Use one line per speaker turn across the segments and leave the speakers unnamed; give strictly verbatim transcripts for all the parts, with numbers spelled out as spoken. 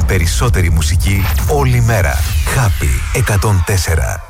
περισσότερη μουσική όλη μέρα. Happy εκατόν τέσσερα.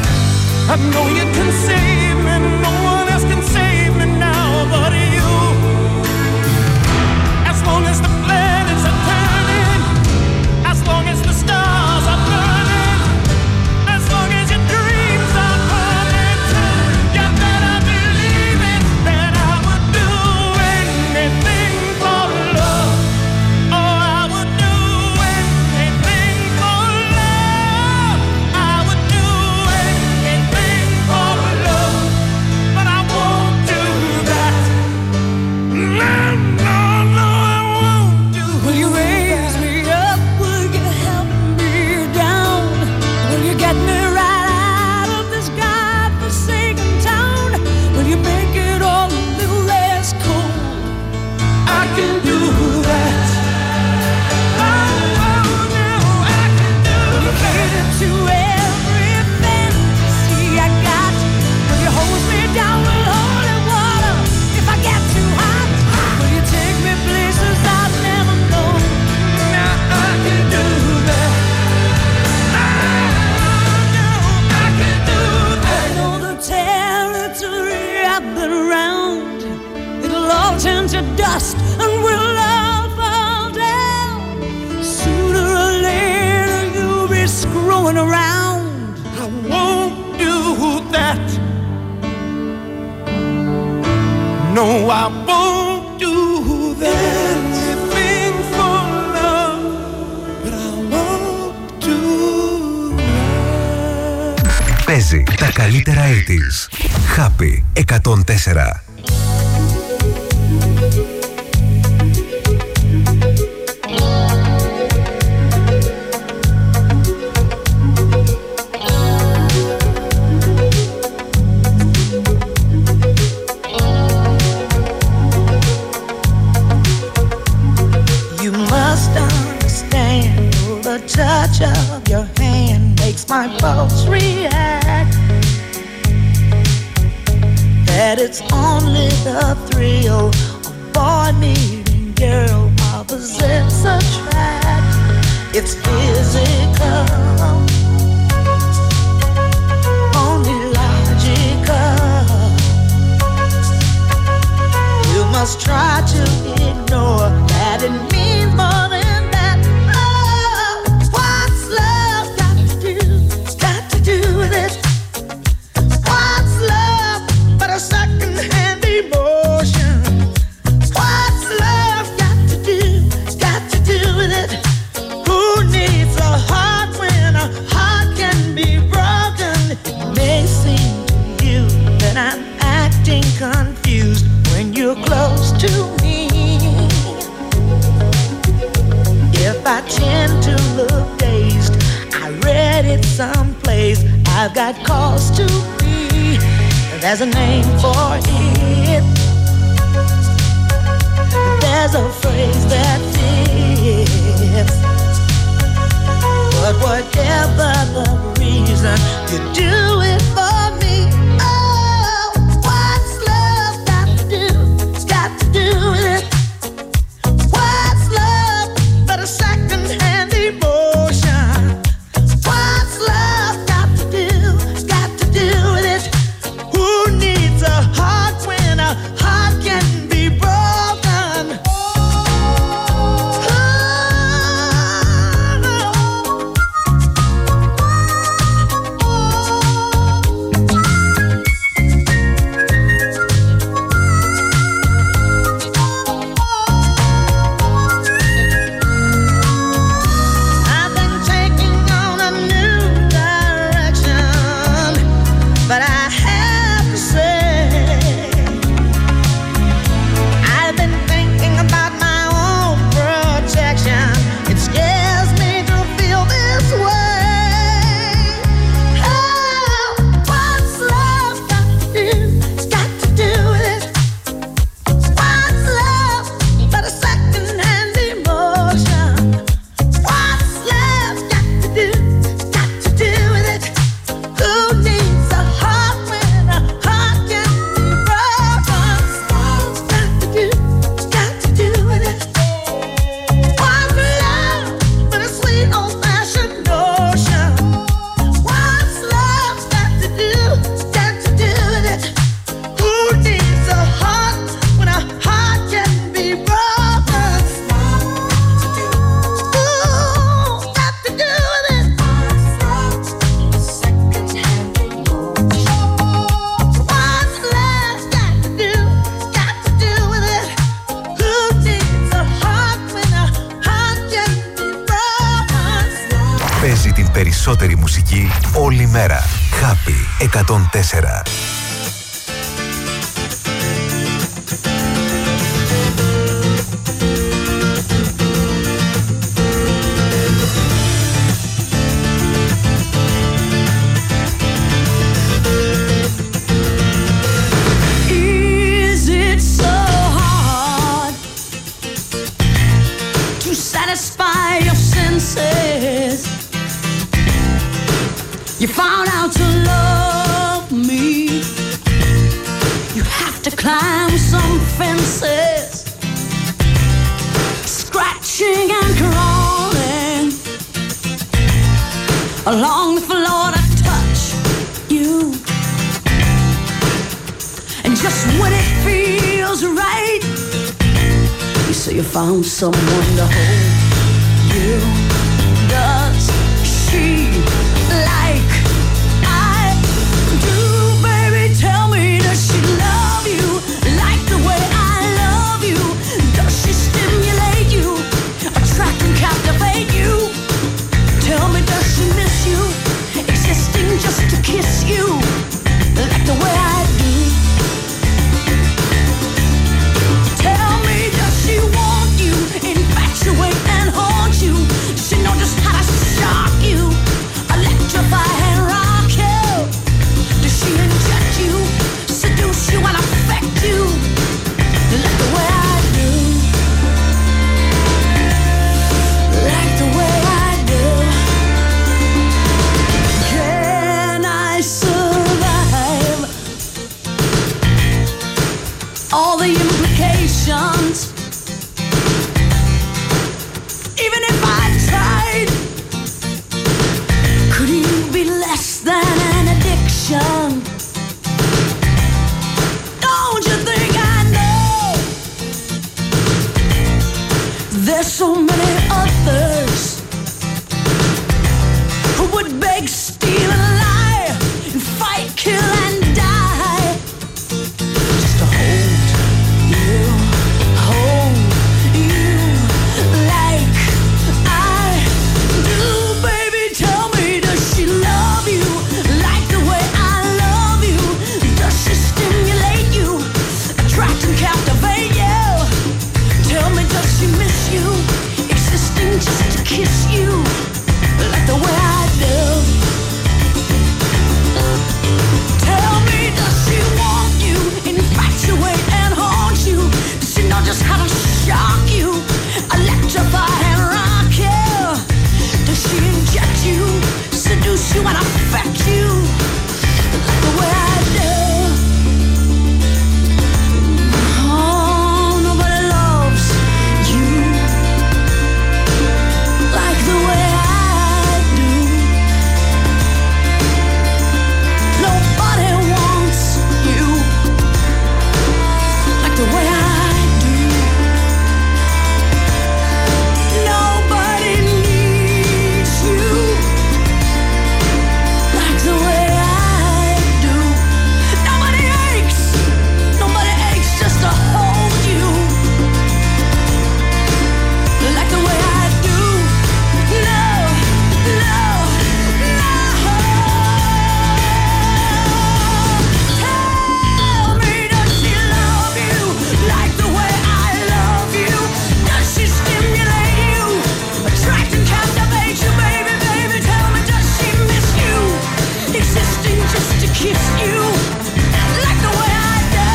I know you can save me, no one else can save me now but you. to dust and we'll all fall down. Sooner or later you'll be screwing around. I won't do that. No, I won't do that. Anything for love, but I won't do that.
Παίζει τα καλύτερα ογδόντα. Happy εκατόν τέσσερα.
Touch of your hand makes my pulse react. That it's only the thrill of boy meeting girl opposites attract. It's physical, only logical. You must try to ignore that it means more than confused when you're close to me. If I tend to look dazed, I read it someplace. I've got cause to be. There's a name for it. There's a phrase that fits. But whatever the reason, you do it for me.
περισσότερη μουσική όλη μέρα. Happy εκατόν τέσσερα.
You found out to love me. You have to climb some fences, scratching and crawling along the floor to touch you. And just when it feels right,
So you found someone to hold you. Does she like I do? Baby, tell me, does she love you like the way I love you? Does she stimulate you, attract and captivate you? Tell me, does she miss you, existing just to kiss you like the way I do? Tell me, does she want you, infatuate and haunt you? Does she know just how to shock you, electrify and rock you? Does she inject you, seduce you and affect you like the way I do? Like the way I do. Can I survive all the implications? Even if I tried, could you be less than an addiction? Don't you think I know there's so many others who would beg, steal and lie and fight, kill and die just to hold you, hold you like I do? Baby, tell me, does she love you like the way I love you? Does she stimulate you, attract and captivate you? Tell me, does she miss you, existing just to kiss you like the way I do? Tell me, does she want you, infatuate and haunt you? Does she know just how to shock you, electrify and rock you? Does she inject you, seduce you and affect you like the way I do? Oh, nobody loves you like the way I do. Nobody wants you like the way I do. Nobody needs you like the way I do. Nobody aches, nobody aches just to hold you like the way I do. No, no, no. Tell me, does she love you like the way I love you? Does she stimulate you, attract and captivate you? Baby, baby, tell me, does she miss you, existing just to kiss you like the way I do?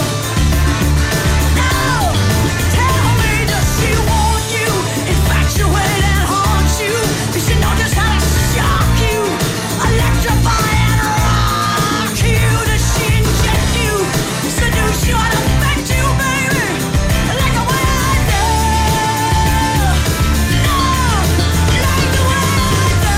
No, tell me, does she want you, infatuate and haunt you? Does she know just how to shock you, electrify and rock you? Does she inject you, seduce you and affect you, baby, like the way I do? No, like the way I do.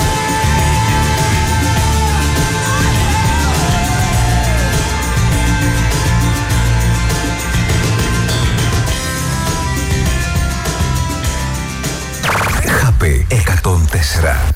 Happy εκατόν τέσσερα.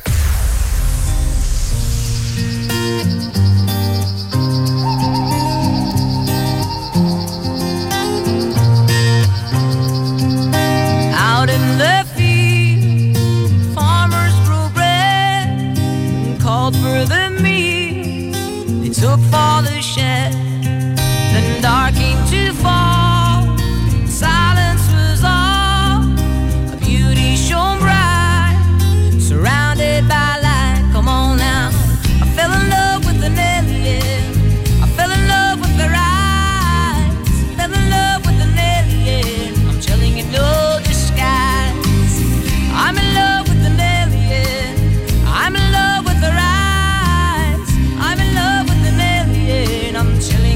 Out in the field, farmers grew bread and called for the meat. They took for the shed, then dark came to fall. Silence was all, a beauty shone bright, surrounded by light. Come on now, I fell in love with an alien. I fell in love with her eyes. Fell in love with an alien. I'm telling you, no disguise. I'm in love with an alien. I'm in love with her eyes. I'm in love with an alien. I'm telling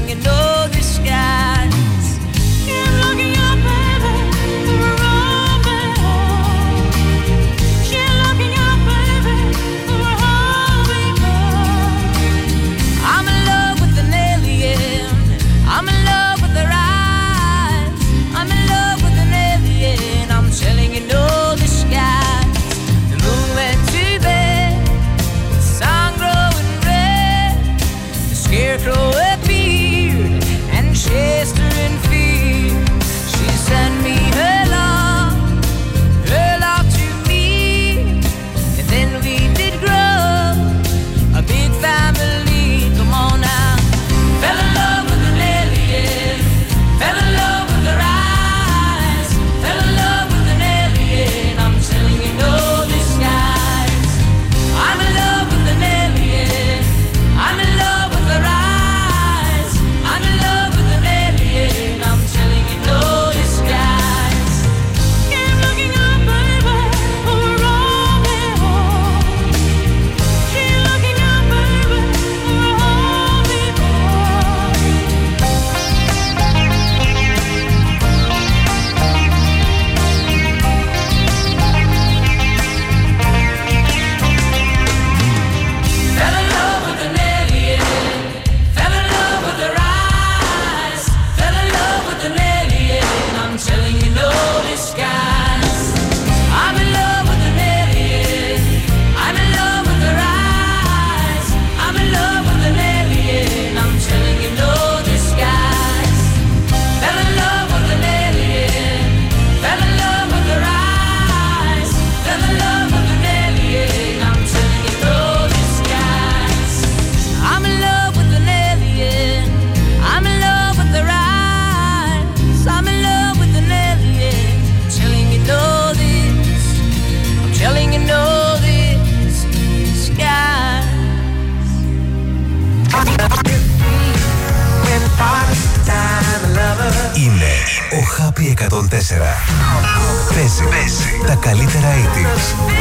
Ο Happy εκατόν τέσσερα παίζει, παίζει τα καλύτερα ογδόντα.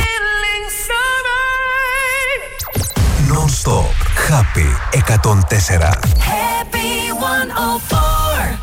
Non-stop. Happy εκατόν τέσσερα.
Happy εκατόν τέσσερα.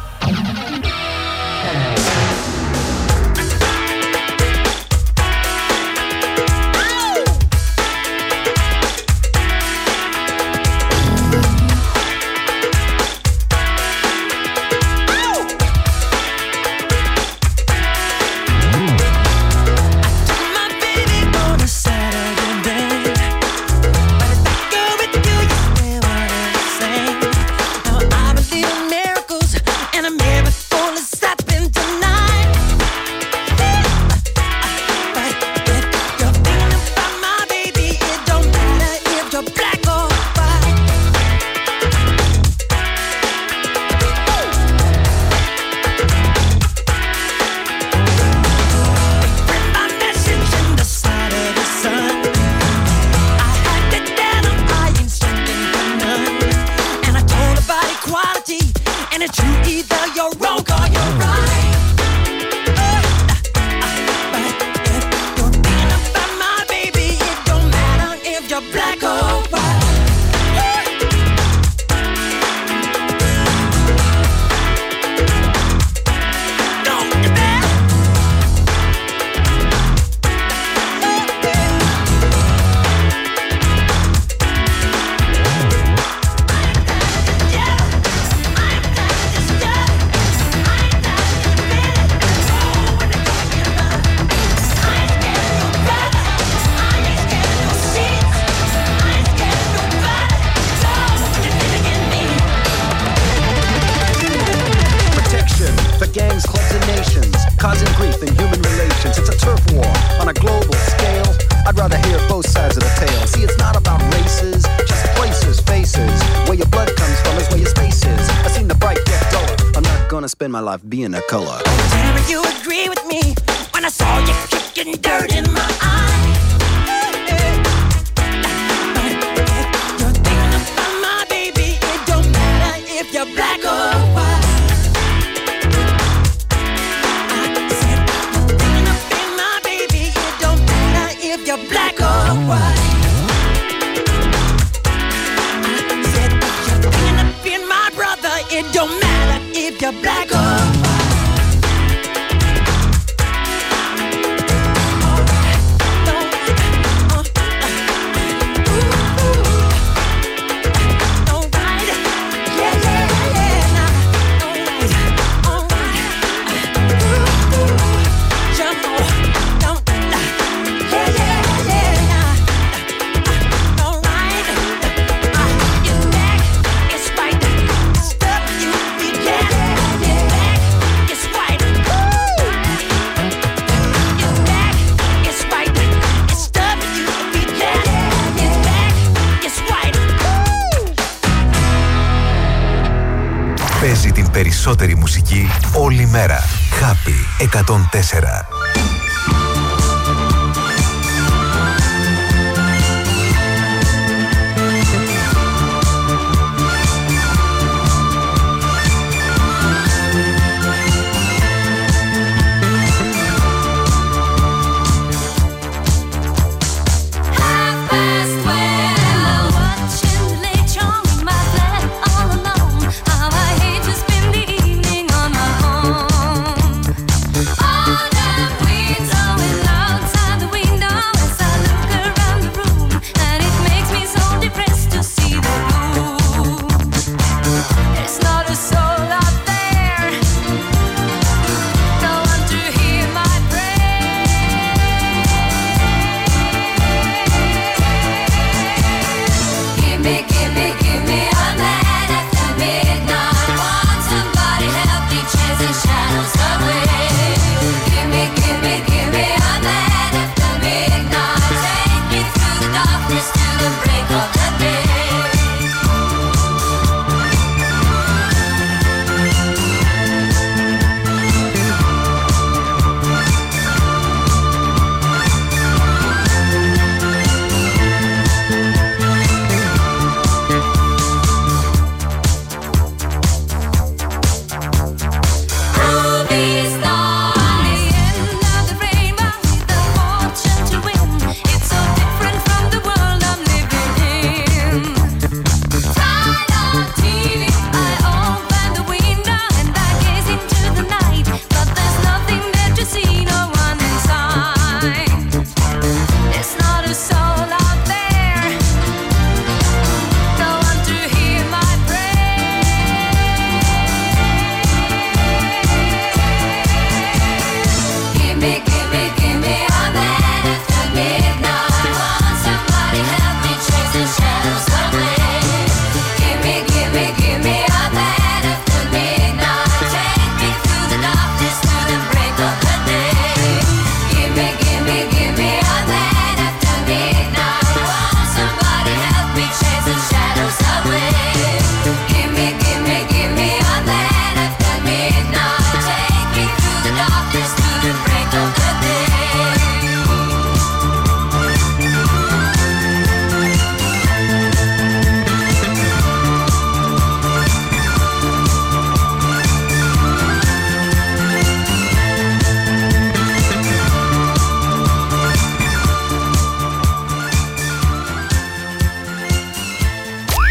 My life being a color.
Damn, you agree with me when I saw you kicking dirt in my eye. You're thinking about my baby. It don't matter if you're black or white. I said you're thinking about my baby. It don't matter if you're black or white. I said you're thinking about my brother. It don't matter if you're black or
περισσότερη μουσική όλη μέρα. Happy εκατόν τέσσερα.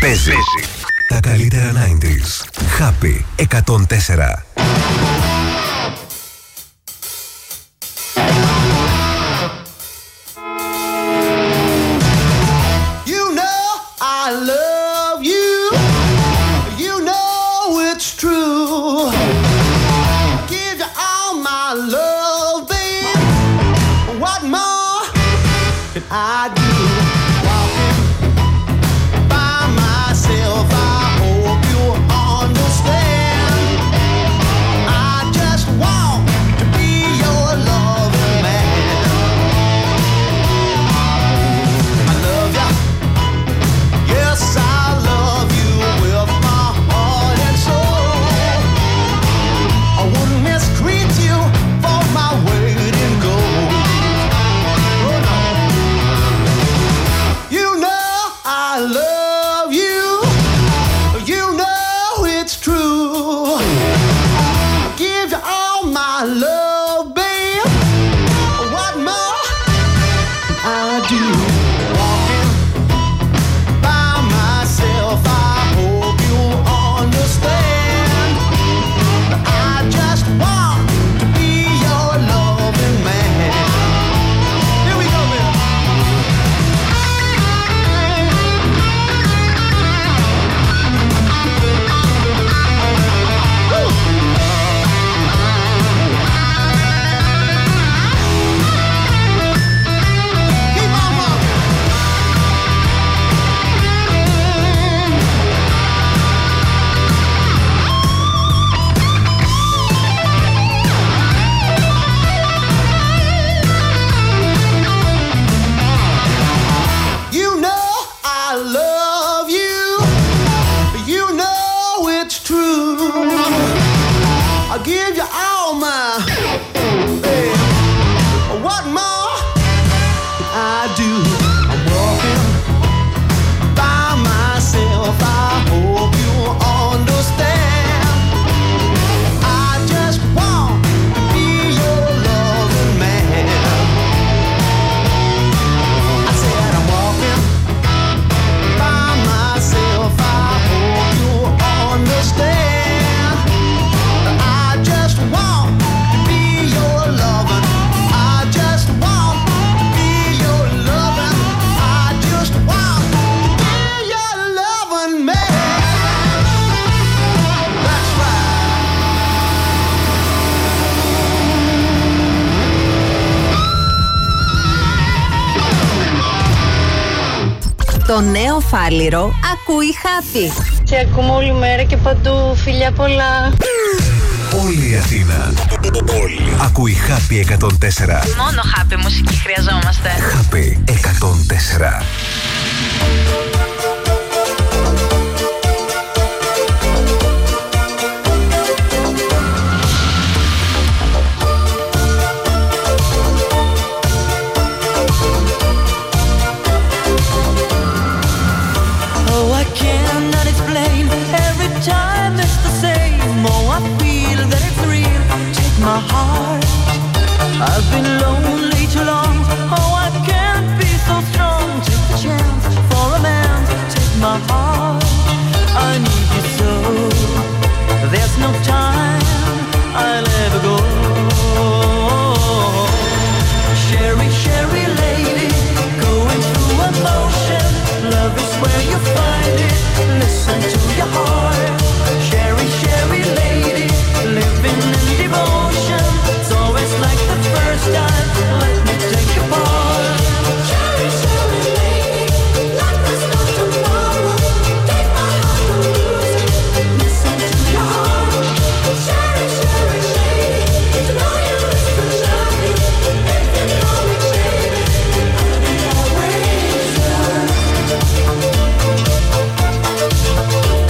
Παίζει τα καλύτερα ενενήντα. Happy εκατόν τέσσερα.
I do. Walking by myself, I hope you understand. I just want to be your loving man. I love you, yes I love you with my heart and soul. I wouldn't mistreat you for my weight in gold. I love you, you know it's true. I give you all my love, babe. What more I do? Walking by myself, I hope you understand. I just want to be your loving man. Here we go, baby. I'll give you all my, hey, what more I do? I'm walking by myself, I hope you understand. I just want to be your loving man. I said I'm walking by myself, I hope you understand.
Το νέο φάληρο ακούει Happy.
Και ακούμε όλη μέρα και παντού. Φιλιά πολλά.
Όλη η Αθήνα. Όλη. Ακούει Happy εκατόν τέσσερα.
Μόνο Happy μουσική χρειαζόμαστε.
Happy εκατόν τέσσερα.
Time it's the same. Oh, I feel that it's real. Take my heart. I've been lonely too long. Oh, I can't be so strong. Take the chance for a man. Take my heart. I need you so. There's no time I'll ever go. Sherry, Sherry lady, going through emotion. Love is where you find it. Listen to your heart. Sherry, Sherry lady, living in devotion. It's always like the first time. Let me take a part. Sherry, Sherry lady, like there's no tomorrow. Take my heart, don't lose it. Listen to your heart. Sherry, Sherry lady, to know you is to love me. If you know me, baby, I'll be always yours.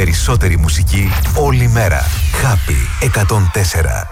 περισσότερη μουσική όλη μέρα. Happy εκατόν τέσσερα.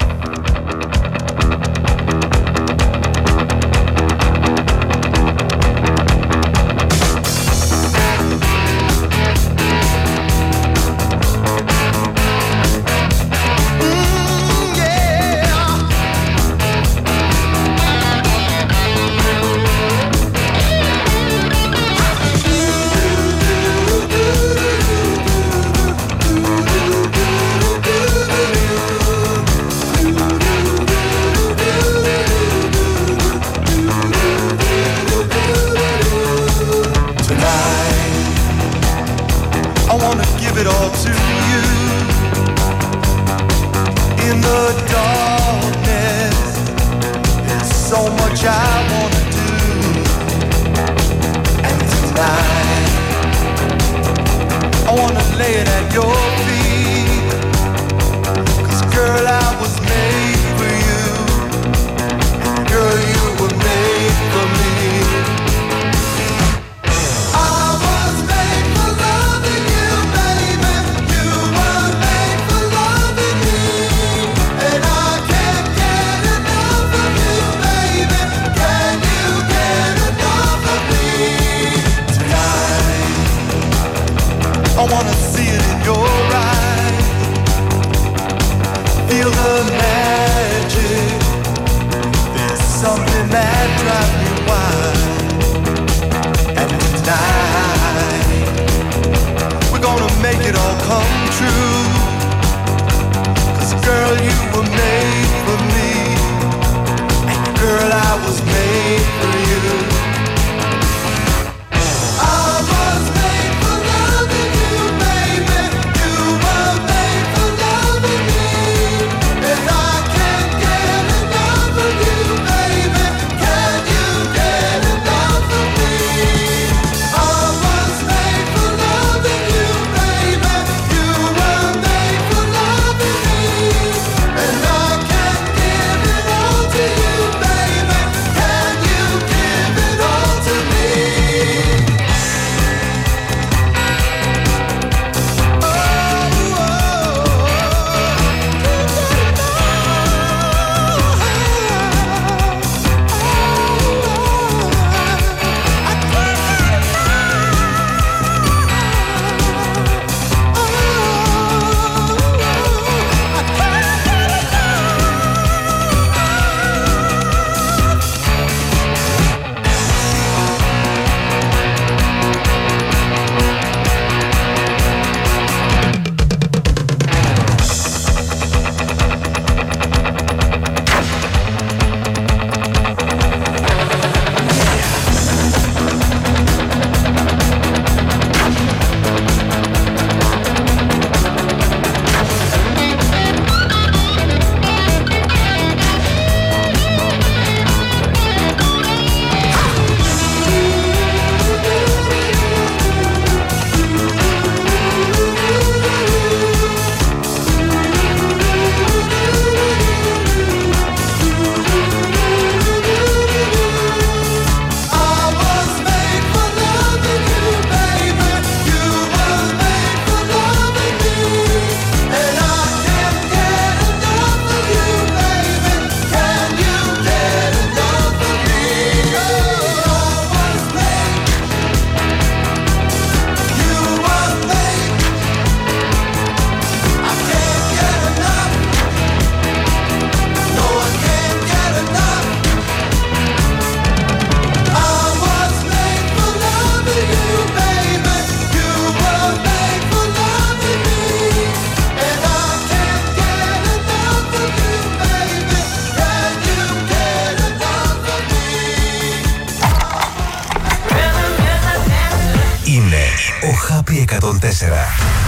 εκατόν τέσσερα.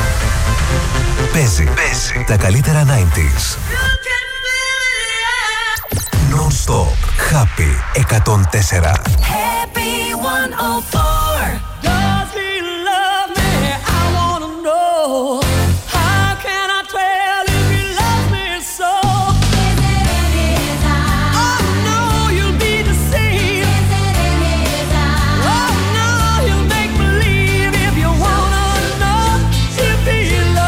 Παίζει, Παίζει τα καλύτερα ενενήντα. Non-stop. Happy εκατόν τέσσερα.
Happy εκατόν τέσσερα. Does he love me? I wanna know. How can I tell if he loves me so? Is it in his eyes? Oh no, you'll be deceived. Is it in his eyes? Oh no, you'll make believe if you wanna know if he loves me.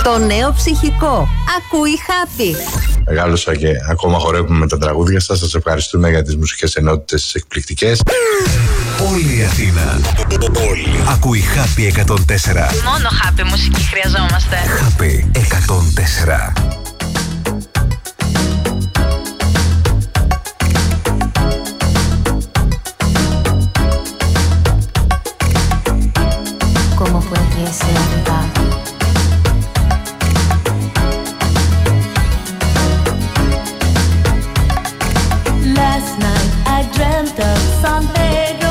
Το νέο ψυχικό. Ακούει Happy.
Μεγάλωσα και ακόμα χορεύουμε με τα τραγούδια σας. Σας ευχαριστούμε για τις μουσικές ενότητες τις εκπληκτικές.
Όλη η Αθήνα. Όλη. Ακούει Happy εκατόν τέσσερα.
Μόνο Happy μουσική χρειαζόμαστε.
Happy εκατόν τέσσερα.
¿Cómo pudiese olvidar?
Last night I dreamt of San Pedro.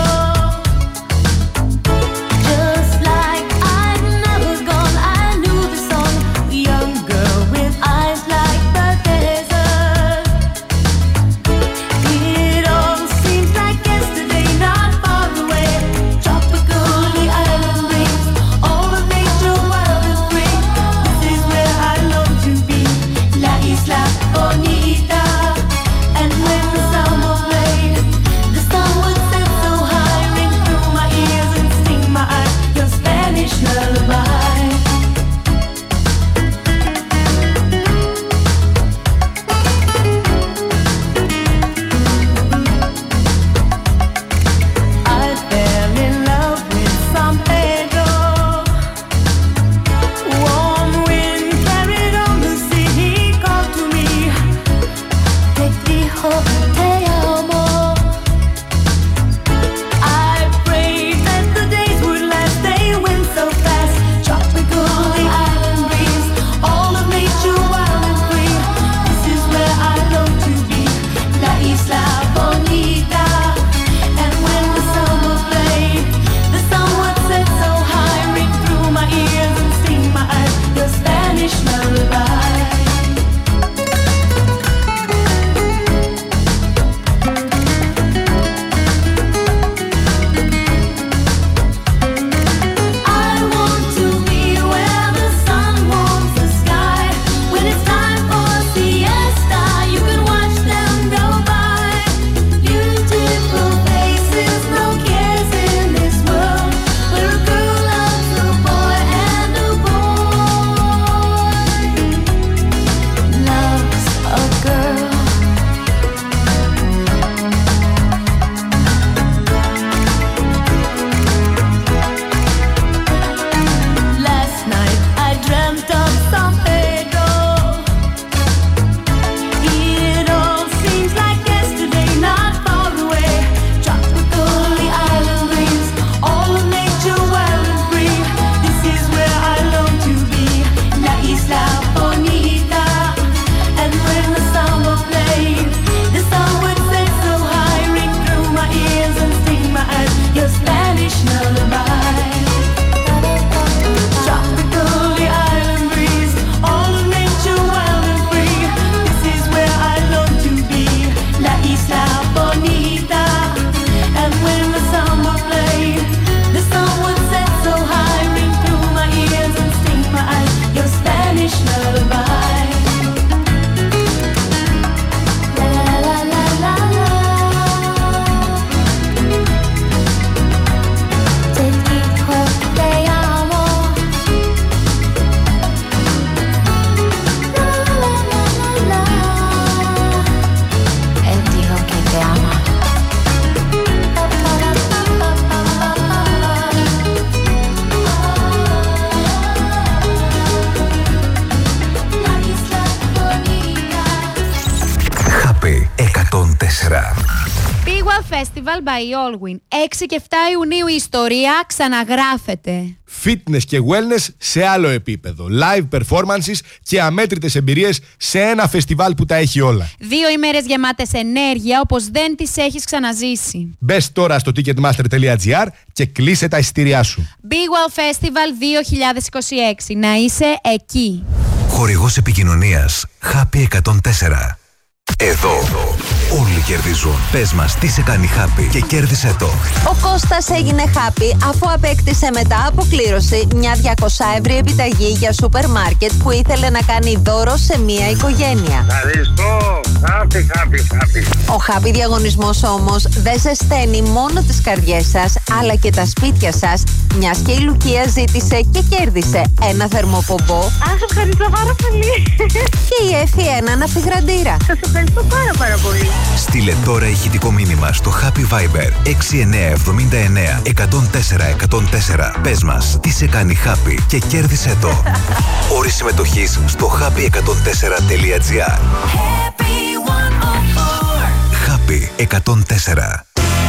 Just like I'd never gone, I knew the song. A young girl with eyes like the desert. It all seems like yesterday, not far away. Tropical, the island breeze, all of nature wild and free. This is where I long to be, La Isla Bonita. And when the summer played, the sun would set so high, ring through my ears and sting my eyes, your Spanish lullaby. I fell in love with San Pedro. Warm wind carried on the sea, he called to me. Te dijo te amo. I prayed that the days would last, they went so fast. Tropical, the island breeze, all of nature wild and free. This is where I long to be, La Isla Bonita. And when the summer played, the sun would set so high, ring through my ears and sting my eyes, your Spanish lullaby. I want to be where the sun warms the sky. When it's time for siesta, you can watch them go by. Beautiful faces, no cares in this world. Where a girl loves a boy and a boy loves a girl. Last night I dreamt of San Pedro. It all seems like yesterday, not far away. Tropical, the island breeze, all of nature wild and free. This is where I long to be, La Isla Bonita. And when the summer played, the sun would set so high, ring through my ears and sting my eyes, your Spanish lullaby. Tropical, the island breeze, all of nature wild and free. This is where I long to be, La Isla Bonita. And when the summer played, the sun would set so high, ring through my ears and sting my eyes, your Spanish lullaby. La la la la la. Te dijo te amo. La la la la la. Él dijo que te ama. La Isla Bonita.
Happy εκατόν τέσσερα.
Big Festival by Allwyn. έξι και επτά Ιουνίου η ιστορία ξαναγράφεται.
Fitness και wellness σε άλλο επίπεδο. Live performances και αμέτρητες εμπειρίες σε ένα φεστιβάλ που τα έχει όλα.
Δύο ημέρες γεμάτες ενέργεια όπως δεν τις έχεις ξαναζήσει.
Μπες τώρα στο ticketmaster τελεία gr και κλείσε τα εισιτήριά σου.
Big Festival δύο χιλιάδες είκοσι έξι. Να είσαι εκεί.
Χορηγός επικοινωνίας Happy εκατόν τέσσερα. Εδώ όλοι κερδίζουν. Πες μας τι σε κάνει happy και κέρδισε το.
Ο Κώστας έγινε happy αφού απέκτησε μετά από κλήρωση μια διακόσια επιταγή για σούπερ μάρκετ που ήθελε να κάνει δώρο σε μια οικογένεια.
Ευχαριστώ. Happy, happy, happy.
Ο happy διαγωνισμός όμως δεν ζεσταίνει μόνο τις καρδιές σας, αλλά και τα σπίτια σας, μιας και η Λουκία ζήτησε και κέρδισε ένα θερμοπομπό.
Α, σας ευχαριστώ πάρα πολύ.
Και η Εφη έναν αφιγραντήρα.
Σας ευχαριστώ πάρα πάρα πολύ.
Στείλε τώρα ηχητικό μήνυμα στο Happy Viber έξι εννιά εβδομήντα εννέα εκατόν τέσσερα εκατόν τέσσερα. Πες μας τι σε κάνει happy και κέρδισε το. Όρη συμμετοχής στο happy εκατόν τέσσερα τελεία τζι άρ. Happy εκατόν τέσσερα.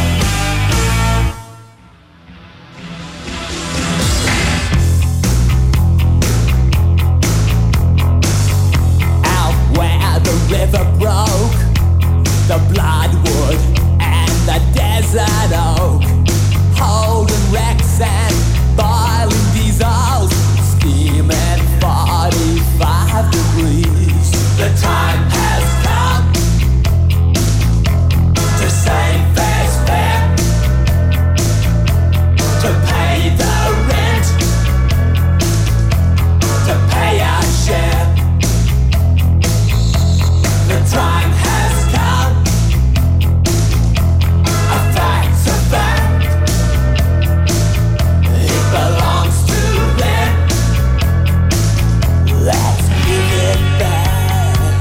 Out where the river broke, the bloodwood and the desert oak, holding wrecks and boiling diesels, steaming forty-five degrees. The time has come to save face fair, to pay the rent, to pay our share. The time has come, a fact's a fact, it belongs to them, let's give it back.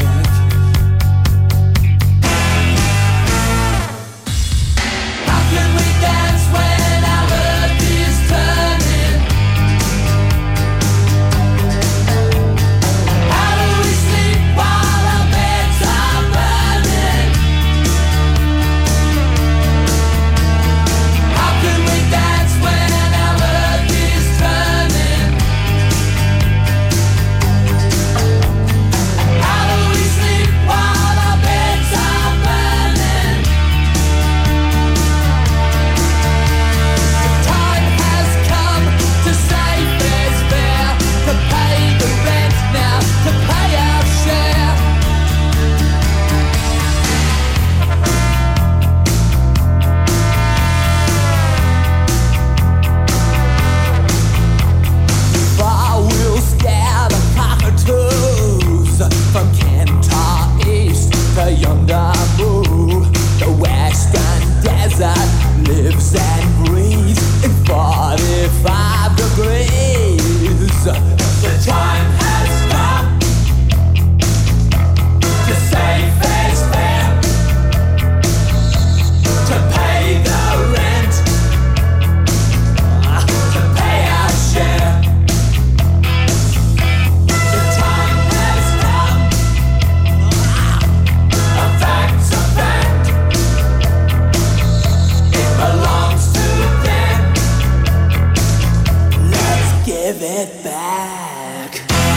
How can we dance when our earth is turning? How do we sleep while our beds are burning? How can we dance when our earth is turning? How do we sleep while our beds are burning? The time has come to save this fair, to pay the rent now, to pay our share. Far we'll scare the cockatoos from Kentar East to yonder move. The western desert lives and breathes in forty-five degrees. The time has come to save face fair, to pay the rent, to pay our share. The time has come, a fact's a fact, it belongs to them, let's give it back.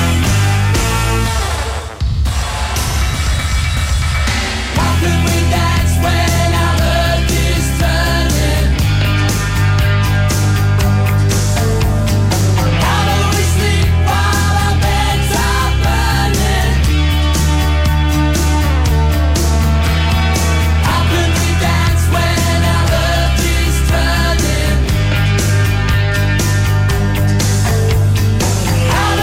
How can we dance when our earth is turning? How do we sleep while our beds are burning? How can we dance when our earth is turning? How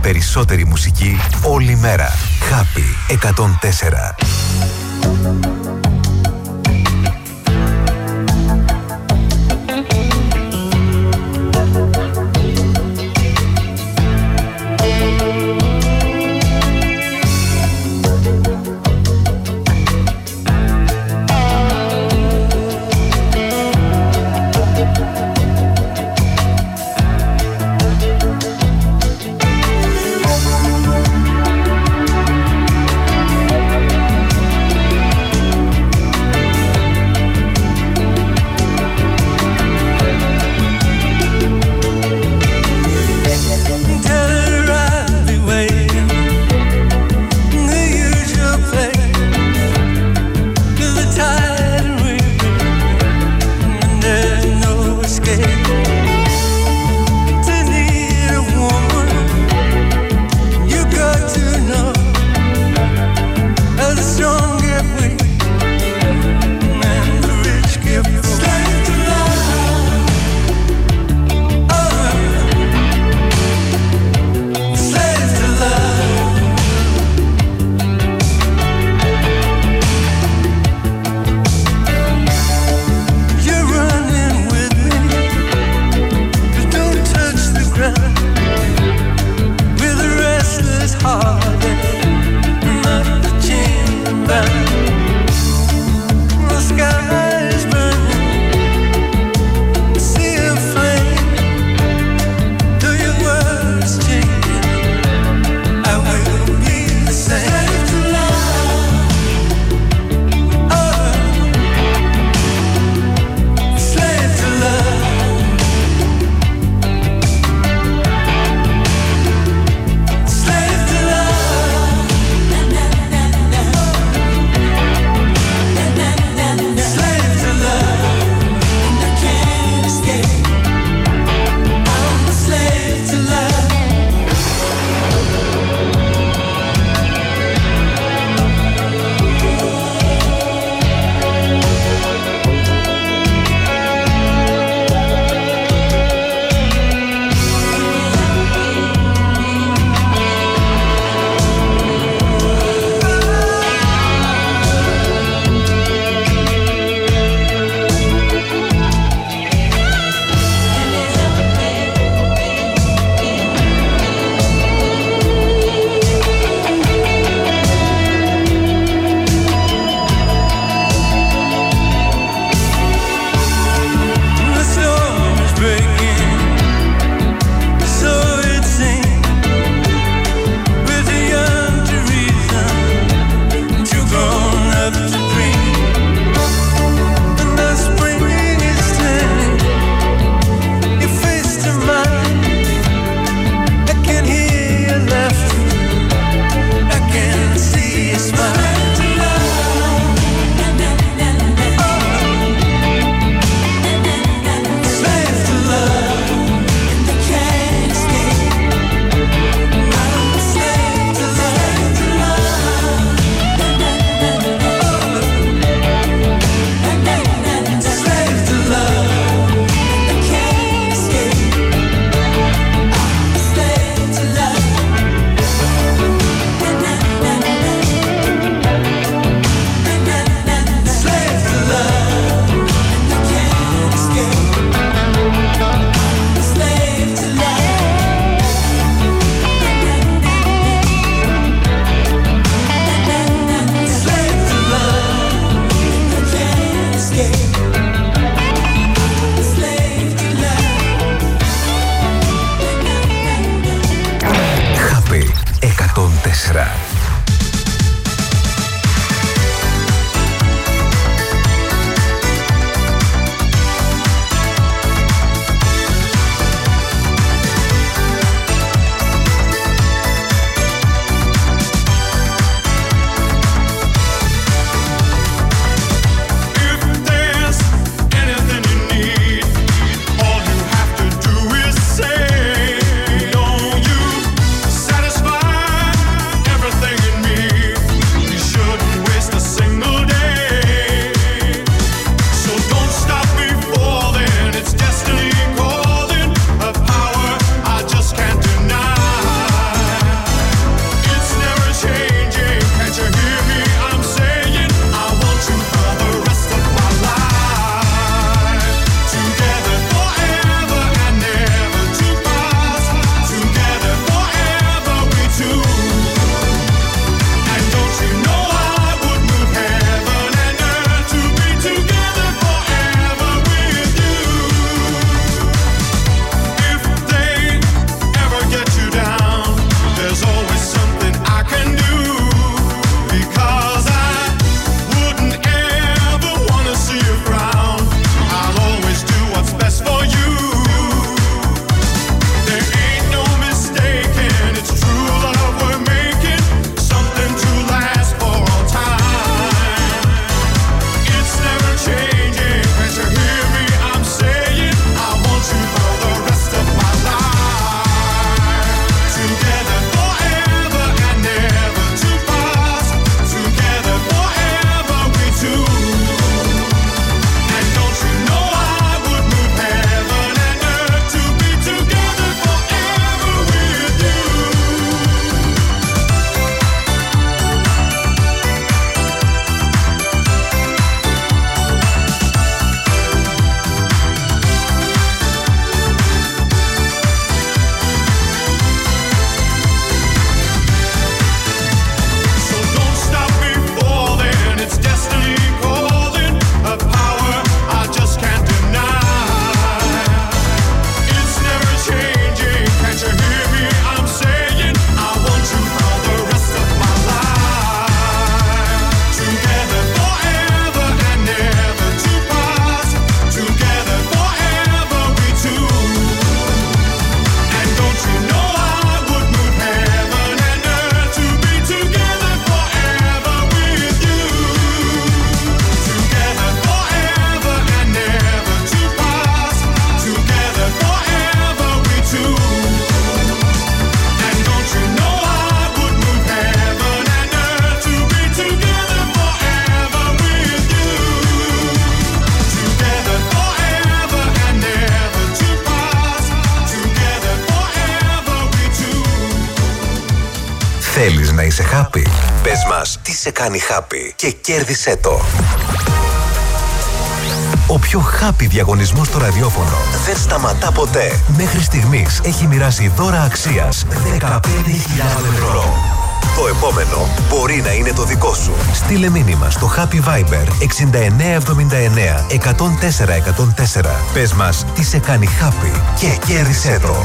περισσότερη μουσική όλη μέρα. Happy εκατόν τέσσερα. είσαι happy? Πες μας τι σε κάνει happy και κέρδισέ το. Ο πιο happy διαγωνισμός στο ραδιόφωνο δεν σταματά ποτέ. Μέχρι στιγμής έχει μοιράσει δώρα αξίας δεκαπέντε χιλιάδες ευρώ. Το επόμενο μπορεί να είναι το δικό σου. Στείλε μήνυμα στο Happy Viber εξήντα εννέα εβδομήντα εννέα εκατόν τέσσερα εκατόν τέσσερα. Πες μας τι σε κάνει happy και κέρδισέ το.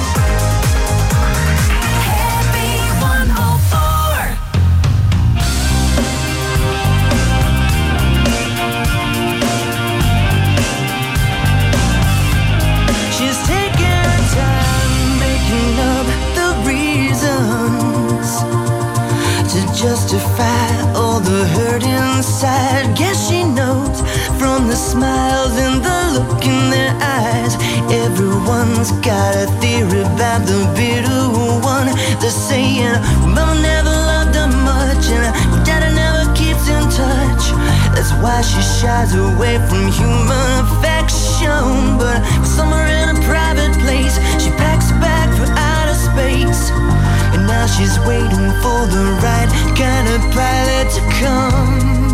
Justify all the hurt inside. Guess she knows from the smiles and the look in their eyes. Everyone's got a theory about the bitter one. They're saying mama never loved her much and daddy never keeps in touch. That's why she shies away from human affection. But somewhere in a private place, she packs a bag for outer space. And now she's waiting for the right kind of pilot to come.